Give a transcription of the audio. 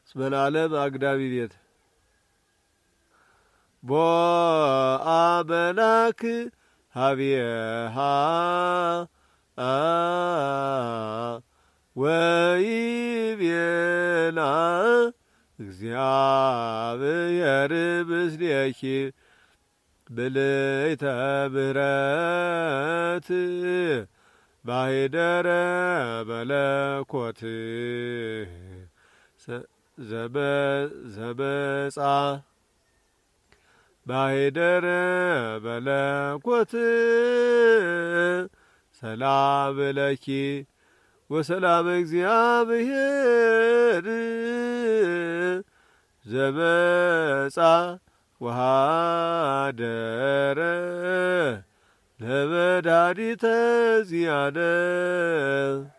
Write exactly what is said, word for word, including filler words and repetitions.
ስመላለም አግዳሚ ቤት ቦ አመላክ ሀቢሃ ወይቤላ እግዚአብሔር ምስሌኪ ብልዕተ ምሕረት ባሕደረ መለኮት ዘመጻ ባሕደረ መለኮት ሰላም ለኪ ወሰላም እግዚአብሔር ዘመጻ ወሃደረ ለመድኃኒተ ዚአነ